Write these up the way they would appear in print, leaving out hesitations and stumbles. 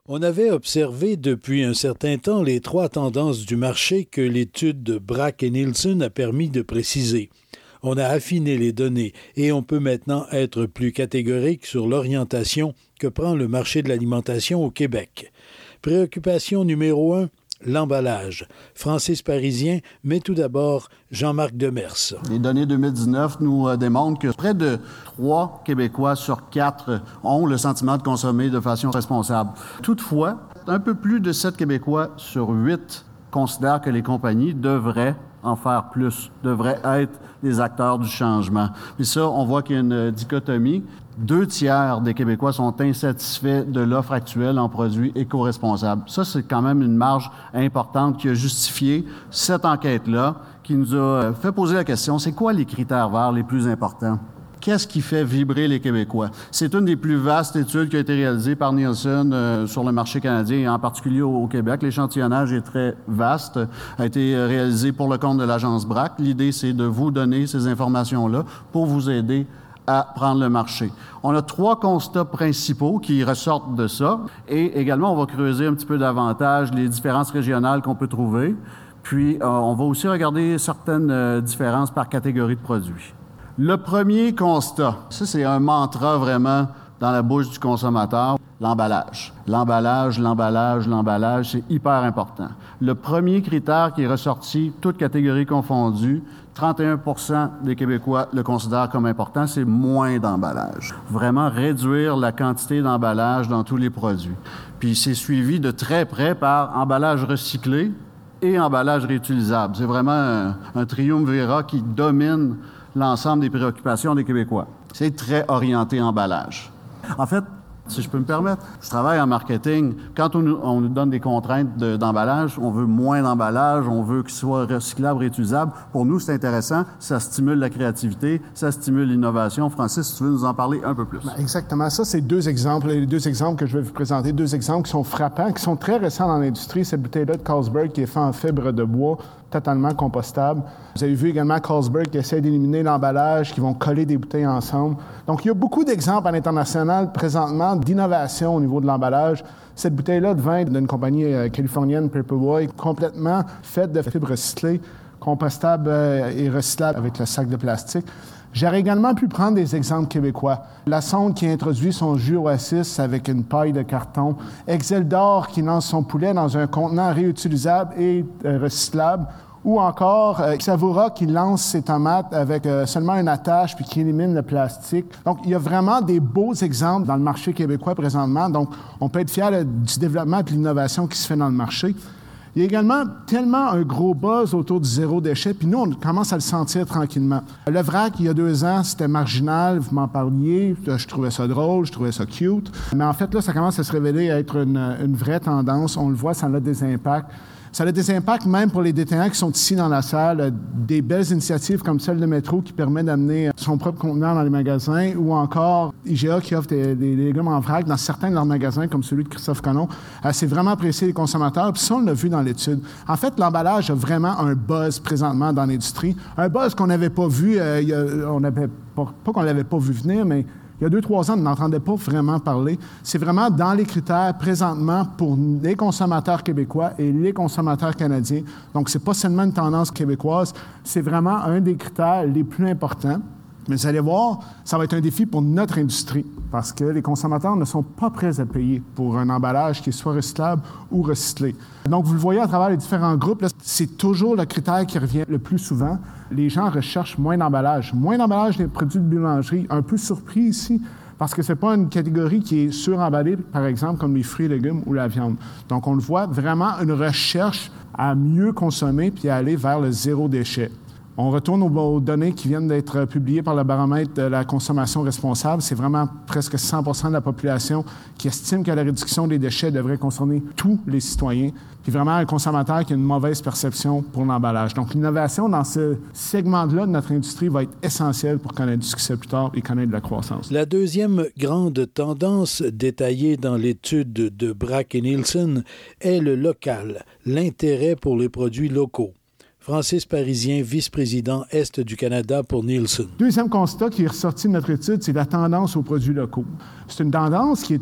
On avait observé depuis un certain temps les trois tendances du marché que l'étude de Brack et Nielsen a permis de préciser. On a affiné les données et on peut maintenant être plus catégorique sur l'orientation que prend le marché de l'alimentation au Québec. Préoccupation numéro 1, l'emballage. Francis Parisien, mais tout d'abord Jean-Marc Demers. Les données 2019 nous démontrent que près de 3 Québécois sur 4 ont le sentiment de consommer de façon responsable. Toutefois, un peu plus de 7 Québécois sur 8 considèrent que les compagnies devraient en faire plus, devraient être les acteurs du changement. Et ça, on voit qu'il y a une dichotomie. 2/3 des Québécois sont insatisfaits de l'offre actuelle en produits éco-responsables. Ça, c'est quand même une marge importante qui a justifié cette enquête-là, qui nous a fait poser la question, c'est quoi les critères verts les plus importants? Qu'est-ce qui fait vibrer les Québécois? C'est une des plus vastes études qui a été réalisée par Nielsen sur le marché canadien et en particulier au Québec. L'échantillonnage est très vaste, a été réalisé pour le compte de l'agence Brack. L'idée, c'est de vous donner ces informations-là pour vous aider à prendre le marché. On a 3 constats principaux qui ressortent de ça et également, on va creuser un petit peu davantage les différences régionales qu'on peut trouver. Puis, on va aussi regarder certaines différences par catégorie de produits. Le premier constat, ça c'est un mantra vraiment dans la bouche du consommateur, l'emballage. L'emballage, l'emballage, l'emballage, c'est hyper important. Le premier critère qui est ressorti, toutes catégories confondues, 31% des Québécois le considèrent comme important, c'est moins d'emballage. Vraiment réduire la quantité d'emballage dans tous les produits. Puis c'est suivi de très près par emballage recyclé et emballage réutilisable. C'est vraiment un triumvirat qui domine l'ensemble des préoccupations des Québécois. C'est très orienté emballage. En fait, si je peux me permettre, je travaille en marketing. Quand on nous donne des contraintes d'emballage, on veut moins d'emballage, on veut qu'il soit recyclable, réutilisable. Pour nous, c'est intéressant. Ça stimule la créativité, ça stimule l'innovation. Francis, si tu veux nous en parler un peu plus. Exactement. Ça, c'est 2 exemples. Les 2 exemples que je vais vous présenter, 2 exemples qui sont frappants, qui sont très récents dans l'industrie. Cette bouteille-là de Carlsberg qui est faite en fibre de bois, totalement compostable. Vous avez vu également Carlsberg qui essaie d'éliminer l'emballage, qui vont coller des bouteilles ensemble. Donc, il y a beaucoup d'exemples à l'international présentement d'innovation au niveau de l'emballage. Cette bouteille-là de vin d'une compagnie californienne, Paperboy, complètement faite de fibres recyclées, compostable et recyclable avec le sac de plastique. J'aurais également pu prendre des exemples québécois. La Sonde qui introduit son jus Oasis avec une paille de carton. Exeldor qui lance son poulet dans un contenant réutilisable et recyclable. Ou encore Savoura qui lance ses tomates avec seulement une attache puis qui élimine le plastique. Donc, il y a vraiment des beaux exemples dans le marché québécois présentement. Donc, on peut être fier du développement et de l'innovation qui se fait dans le marché. Il y a également tellement un gros buzz autour du zéro déchet, puis nous, on commence à le sentir tranquillement. Le vrac, il y a 2 ans, c'était marginal, vous m'en parliez, je trouvais ça drôle, je trouvais ça cute. Mais en fait, là, ça commence à se révéler être une vraie tendance. On le voit, ça a des impacts. Ça a des impacts même pour les détaillants qui sont ici dans la salle, des belles initiatives comme celle de Métro qui permet d'amener son propre conteneur dans les magasins ou encore IGA qui offre des légumes en vrac dans certains de leurs magasins comme celui de Christophe Colomb. C'est vraiment apprécié les consommateurs, puis ça, on l'a vu dans l'étude. En fait, l'emballage a vraiment un buzz présentement dans l'industrie, un buzz qu'on n'avait pas vu, pas qu'on l'avait pas vu venir, mais il y a 2-3 ans, on n'entendait pas vraiment parler. C'est vraiment dans les critères présentement pour les consommateurs québécois et les consommateurs canadiens. Donc, c'est pas seulement une tendance québécoise, c'est vraiment un des critères les plus importants. Mais vous allez voir, ça va être un défi pour notre industrie parce que les consommateurs ne sont pas prêts à payer pour un emballage qui soit recyclable ou recyclé. Donc, vous le voyez à travers les différents groupes, là, c'est toujours le critère qui revient le plus souvent. Les gens recherchent moins d'emballage. Moins d'emballage des produits de boulangerie. Un peu surpris ici parce que ce n'est pas une catégorie qui est suremballée, par exemple, comme les fruits et légumes ou la viande. Donc, on le voit vraiment une recherche à mieux consommer puis à aller vers le zéro déchet. On retourne aux données qui viennent d'être publiées par le baromètre de la consommation responsable. C'est vraiment presque 100% de la population qui estime que la réduction des déchets devrait concerner tous les citoyens. Puis vraiment un consommateur qui a une mauvaise perception pour l'emballage. Donc l'innovation dans ce segment-là de notre industrie va être essentielle pour connaître du succès plus tard et connaître de la croissance. La deuxième grande tendance détaillée dans l'étude de Brack et Nielsen est le local, l'intérêt pour les produits locaux. Francis Parisien, vice-président Est du Canada pour Nielsen. Deuxième constat qui est ressorti de notre étude, c'est la tendance aux produits locaux. C'est une tendance qui était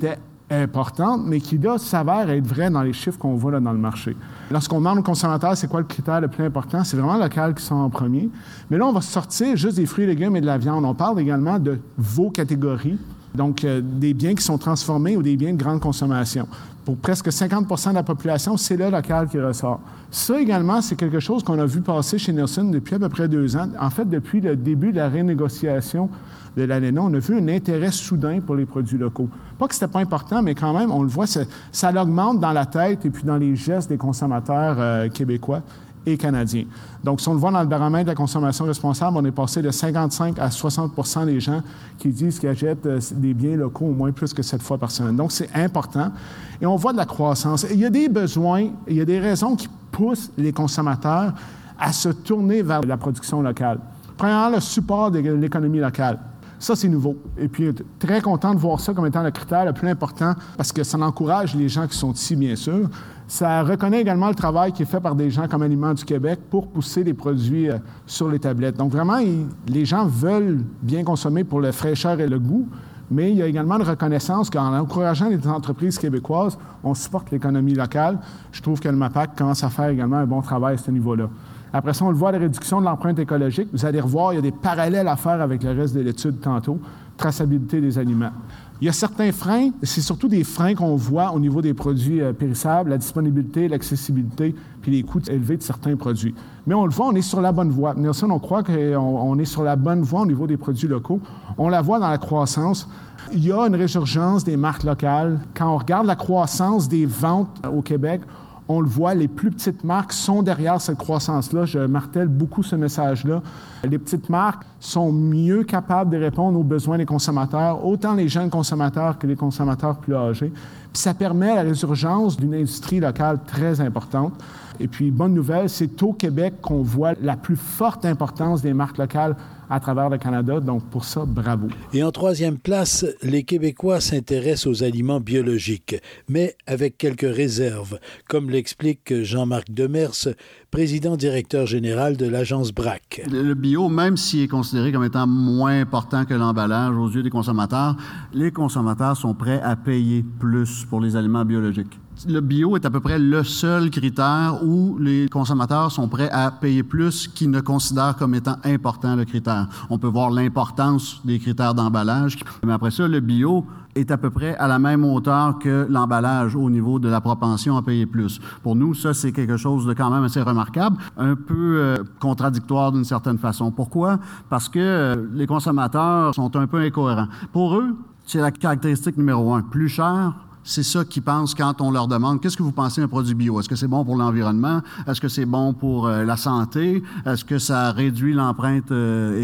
importante, mais qui là s'avère être vraie dans les chiffres qu'on voit là dans le marché. Lorsqu'on demande aux consommateurs c'est quoi le critère le plus important, c'est vraiment local qui sont en premier. Mais là, on va sortir juste des fruits et légumes et de la viande. On parle également de vos catégories, donc des biens qui sont transformés ou des biens de grande consommation. Pour presque 50 % de la population, c'est le local qui ressort. Ça également, c'est quelque chose qu'on a vu passer chez Nielsen depuis à peu près 2 ans. En fait, depuis le début de la renégociation de l'ALENA, on a vu un intérêt soudain pour les produits locaux. Pas que c'était pas important, mais quand même, on le voit, ça l'augmente dans la tête et puis dans les gestes des consommateurs québécois et canadiens. Donc, si on le voit dans le baromètre de la consommation responsable, on est passé de 55 à 60 % des gens qui disent qu'ils achètent des biens locaux au moins plus que 7 fois par semaine. Donc, c'est important. Et on voit de la croissance. Il y a des besoins, il y a des raisons qui poussent les consommateurs à se tourner vers la production locale. Premièrement, le support de l'économie locale. Ça, c'est nouveau. Et puis, très content de voir ça comme étant le critère le plus important parce que ça encourage les gens qui sont ici, bien sûr. Ça reconnaît également le travail qui est fait par des gens comme Aliments du Québec pour pousser les produits sur les tablettes. Donc, vraiment, les gens veulent bien consommer pour la fraîcheur et le goût, mais il y a également une reconnaissance qu'en encourageant les entreprises québécoises, on supporte l'économie locale. Je trouve que le MAPAC commence à faire également un bon travail à ce niveau-là. Après ça, on le voit, la réduction de l'empreinte écologique. Vous allez revoir, il y a des parallèles à faire avec le reste de l'étude tantôt. Traçabilité des aliments. Il y a certains freins, c'est surtout des freins qu'on voit au niveau des produits périssables, la disponibilité, l'accessibilité, puis les coûts élevés de certains produits. Mais on le voit, on est sur la bonne voie. Nielsen, on croit qu'on est sur la bonne voie au niveau des produits locaux. On la voit dans la croissance. Il y a une résurgence des marques locales. Quand on regarde la croissance des ventes au Québec, on le voit, les plus petites marques sont derrière cette croissance-là. Je martèle beaucoup ce message-là. Les petites marques sont mieux capables de répondre aux besoins des consommateurs, autant les jeunes consommateurs que les consommateurs plus âgés. Puis ça permet la résurgence d'une industrie locale très importante. Et puis, bonne nouvelle, c'est au Québec qu'on voit la plus forte importance des marques locales à travers le Canada. Donc, pour ça, bravo. Et en 3e place, les Québécois s'intéressent aux aliments biologiques, mais avec quelques réserves, comme l'explique Jean-Marc Demers, président-directeur général de l'agence BRAC. Le bio, même s'il est considéré comme étant moins important que l'emballage aux yeux des consommateurs, les consommateurs sont prêts à payer plus pour les aliments biologiques. Le bio est à peu près le seul critère où les consommateurs sont prêts à payer plus qu'ils ne considèrent comme étant important le critère. On peut voir l'importance des critères d'emballage, mais après ça, le bio est à peu près à la même hauteur que l'emballage au niveau de la propension à payer plus. Pour nous, ça, c'est quelque chose de quand même assez remarquable, un peu contradictoire d'une certaine façon. Pourquoi? Parce que les consommateurs sont un peu incohérents. Pour eux, c'est la caractéristique numéro 1. Plus cher, c'est ça qu'ils pensent quand on leur demande « Qu'est-ce que vous pensez d'un produit bio? Est-ce que c'est bon pour l'environnement? Est-ce que c'est bon pour la santé? Est-ce que ça réduit l'empreinte écologique? »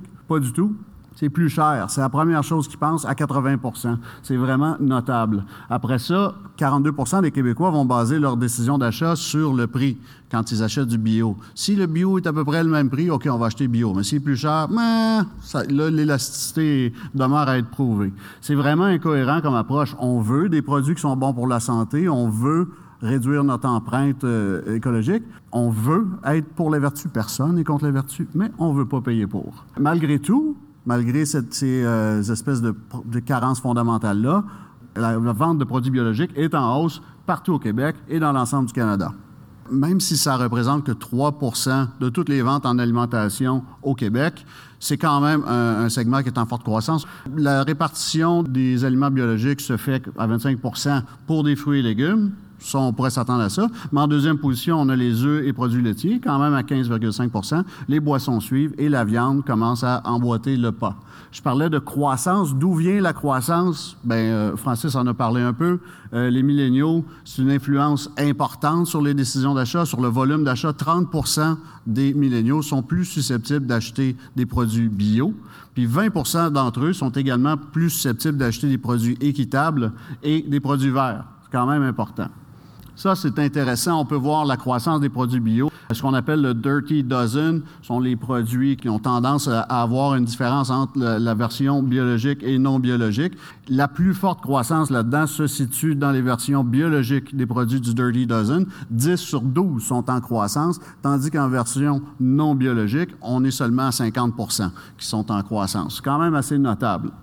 Pas du tout. C'est plus cher. C'est la première chose qu'ils pensent à 80 %. C'est vraiment notable. Après ça, 42 % des Québécois vont baser leur décision d'achat sur le prix quand ils achètent du bio. Si le bio est à peu près le même prix, OK, on va acheter bio. Mais s'il est plus cher, là, l'élasticité demeure à être prouvée. C'est vraiment incohérent comme approche. On veut des produits qui sont bons pour la santé. On veut réduire notre empreinte écologique. On veut être pour les vertus. Personne n'est contre les vertus, mais on ne veut pas payer pour. Malgré tout, malgré ces espèces de carences fondamentales-là, la vente de produits biologiques est en hausse partout au Québec et dans l'ensemble du Canada. Même si ça représente que 3 % de toutes les ventes en alimentation au Québec, c'est quand même un segment qui est en forte croissance. La répartition des aliments biologiques se fait à 25 % pour des fruits et légumes. Ça, on pourrait s'attendre à ça. Mais en deuxième position, on a les œufs et produits laitiers, quand même à 15,5 %. Les boissons suivent et la viande commence à emboîter le pas. Je parlais de croissance. D'où vient la croissance? Francis en a parlé un peu. Les milléniaux, c'est une influence importante sur les décisions d'achat, sur le volume d'achat. 30 % des milléniaux sont plus susceptibles d'acheter des produits bio. Puis 20 % d'entre eux sont également plus susceptibles d'acheter des produits équitables et des produits verts. C'est quand même important. Ça, c'est intéressant. On peut voir la croissance des produits bio. Ce qu'on appelle le Dirty Dozen sont les produits qui ont tendance à avoir une différence entre la version biologique et non biologique. La plus forte croissance là-dedans se situe dans les versions biologiques des produits du Dirty Dozen. 10 sur 12 sont en croissance, tandis qu'en version non biologique, on est seulement à 50 % qui sont en croissance. C'est quand même assez notable.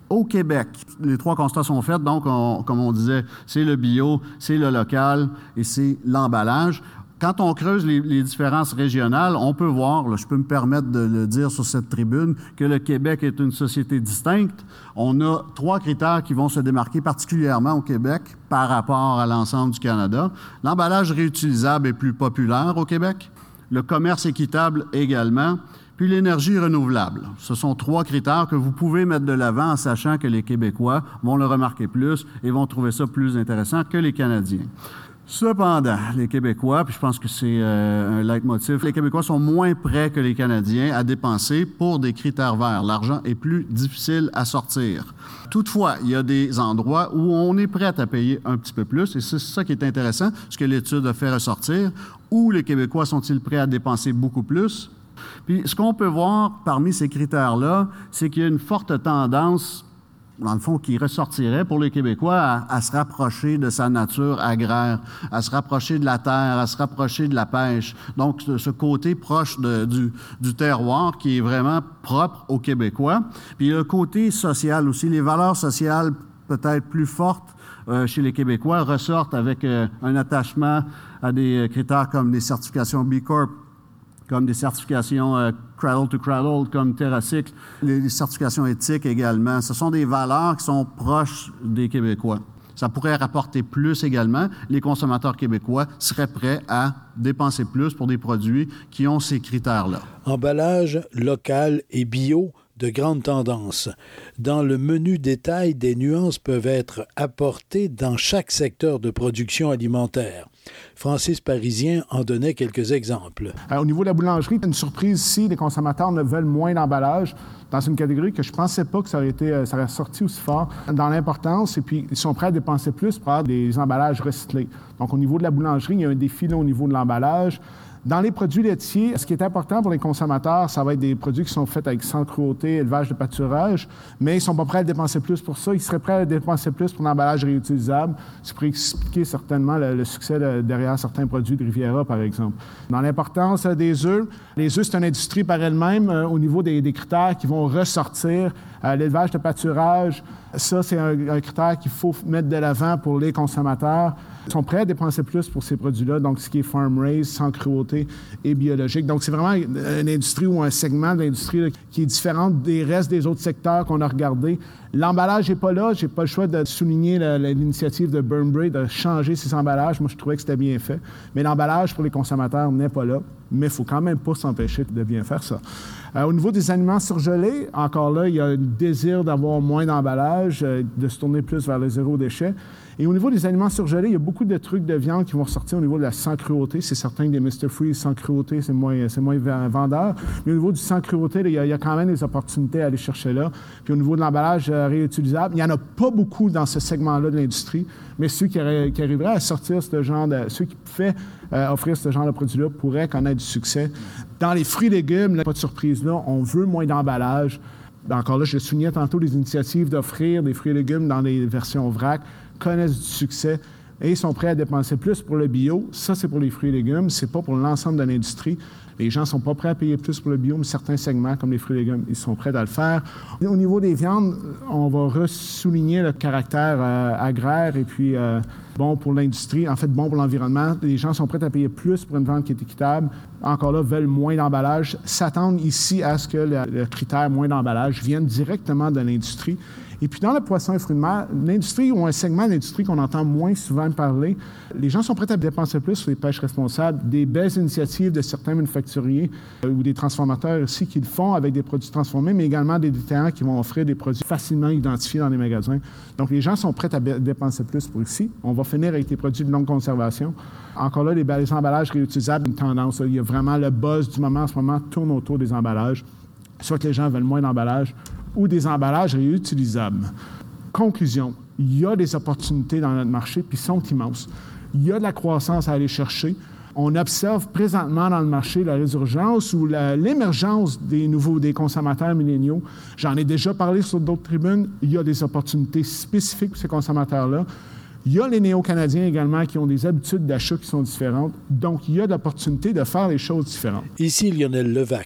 Au Québec, les 3 constats sont faits. Donc, comme on disait, c'est le bio, c'est le local et c'est l'emballage. Quand on creuse les différences régionales, on peut voir, là, je peux me permettre de le dire sur cette tribune, que le Québec est une société distincte. On a 3 critères qui vont se démarquer particulièrement au Québec par rapport à l'ensemble du Canada. L'emballage réutilisable est plus populaire au Québec. Le commerce équitable également. Puis l'énergie renouvelable. Ce sont 3 critères que vous pouvez mettre de l'avant en sachant que les Québécois vont le remarquer plus et vont trouver ça plus intéressant que les Canadiens. Cependant, les Québécois, puis je pense que c'est un leitmotiv, les Québécois sont moins prêts que les Canadiens à dépenser pour des critères verts. L'argent est plus difficile à sortir. Toutefois, il y a des endroits où on est prêt à payer un petit peu plus, et c'est ça qui est intéressant, ce que l'étude a fait ressortir. Où les Québécois sont-ils prêts à dépenser beaucoup plus? Puis ce qu'on peut voir parmi ces critères-là, c'est qu'il y a une forte tendance, dans le fond, qui ressortirait pour les Québécois à se rapprocher de sa nature agraire, à se rapprocher de la terre, à se rapprocher de la pêche. Donc, ce côté proche du terroir qui est vraiment propre aux Québécois. Puis le côté social aussi, les valeurs sociales peut-être plus fortes chez les Québécois ressortent avec un attachement à des critères comme des certifications B Corp, comme des certifications Cradle to Cradle, comme TerraCycle, les certifications éthiques également. Ce sont des valeurs qui sont proches des Québécois. Ça pourrait rapporter plus également. Les consommateurs québécois seraient prêts à dépenser plus pour des produits qui ont ces critères-là. Emballage local et bio, de grande tendance. Dans le menu détail, des nuances peuvent être apportées dans chaque secteur de production alimentaire. Francis Parisien en donnait quelques exemples. Au niveau de la boulangerie, une surprise ici, les consommateurs ne veulent moins d'emballage dans une catégorie que je ne pensais pas que ça aurait sorti aussi fort dans l'importance, et puis ils sont prêts à dépenser plus pour avoir des emballages recyclés. Donc au niveau de la boulangerie, il y a un défi là, au niveau de l'emballage. Dans les produits laitiers, ce qui est important pour les consommateurs, ça va être des produits qui sont faits avec sans cruauté, élevage de pâturage, mais ils ne sont pas prêts à dépenser plus pour ça. Ils seraient prêts à dépenser plus pour l'emballage réutilisable. Ça pourrait expliquer certainement le succès derrière certains produits de Riviera, par exemple. Dans l'importance des œufs, les œufs, c'est une industrie par elle-même au niveau des critères qui vont ressortir. L'élevage de pâturage, ça, c'est un critère qu'il faut mettre de l'avant pour les consommateurs. Ils sont prêts à dépenser plus pour ces produits-là, donc ce qui est farm-raised, sans cruauté et biologique. Donc, c'est vraiment une industrie ou un segment de l'industrie là, qui est différent des restes des autres secteurs qu'on a regardés. L'emballage n'est pas là. Je n'ai pas le choix de souligner l'initiative de Burnbrae de changer ses emballages. Moi, je trouvais que c'était bien fait. Mais l'emballage pour les consommateurs n'est pas là. Mais il ne faut quand même pas s'empêcher de bien faire ça. Au niveau des aliments surgelés, encore là, il y a un désir d'avoir moins d'emballage, de se tourner plus vers le zéro déchet. Et au niveau des aliments surgelés, il y a beaucoup de trucs de viande qui vont sortir au niveau de la sans cruauté. C'est certain que des Mr. Freeze sans cruauté, c'est moins vendeur. Mais au niveau du sans cruauté, là, il y a quand même des opportunités à aller chercher là. Puis au niveau de l'emballage réutilisable, il n'y en a pas beaucoup dans ce segment-là de l'industrie, mais ceux qui arriveraient à sortir ceux qui pouvaient offrir ce genre de produit-là pourraient connaître du succès. Dans les fruits et légumes, là, pas de surprise là, on veut moins d'emballage. Encore là, je soulignais tantôt les initiatives d'offrir des fruits et légumes dans les versions vrac, connaissent du succès et sont prêts à dépenser plus pour le bio. Ça, c'est pour les fruits et légumes, c'est pas pour l'ensemble de l'industrie. Les gens ne sont pas prêts à payer plus pour le bio, mais certains segments, comme les fruits et légumes, ils sont prêts à le faire. Au niveau des viandes, on va ressouligner le caractère agraire et puis bon pour l'industrie, en fait bon pour l'environnement. Les gens sont prêts à payer plus pour une vente qui est équitable. Encore là, veulent moins d'emballage, s'attendent ici à ce que le critère moins d'emballage vienne directement de l'industrie. Et puis, dans le poisson et fruits de mer, l'industrie ou un segment de l'industrie qu'on entend moins souvent parler, les gens sont prêts à dépenser plus sur les pêches responsables, des belles initiatives de certains manufacturiers ou des transformateurs aussi qui le font avec des produits transformés, mais également des détaillants qui vont offrir des produits facilement identifiés dans les magasins. Donc, les gens sont prêts à dépenser plus pour ici. On va finir avec des produits de longue conservation. Encore là, les emballages réutilisables, une tendance. Là, il y a vraiment le buzz du moment en ce moment tourne autour des emballages. Soit que les gens veulent moins d'emballage, ou des emballages réutilisables. Conclusion, il y a des opportunités dans notre marché, puis sont immenses. Il y a de la croissance à aller chercher. On observe présentement dans le marché la résurgence ou l'émergence des consommateurs milléniaux. J'en ai déjà parlé sur d'autres tribunes. Il y a des opportunités spécifiques pour ces consommateurs-là. Il y a les néo-canadiens également qui ont des habitudes d'achat qui sont différentes. Donc, il y a l'opportunité de faire les choses différentes. Ici Lionel Levac.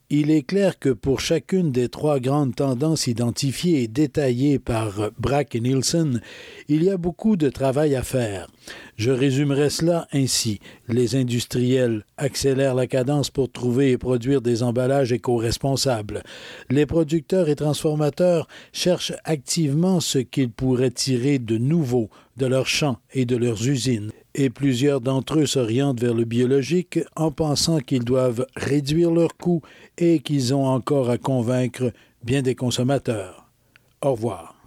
Il est clair que pour chacune des 3 grandes tendances identifiées et détaillées par Brack et Nielsen, il y a beaucoup de travail à faire. Je résumerai cela ainsi. Les industriels accélèrent la cadence pour trouver et produire des emballages éco-responsables. Les producteurs et transformateurs cherchent activement ce qu'ils pourraient tirer de nouveau de leurs champs et de leurs usines. Et plusieurs d'entre eux s'orientent vers le biologique en pensant qu'ils doivent réduire leurs coûts et qu'ils ont encore à convaincre bien des consommateurs. Au revoir.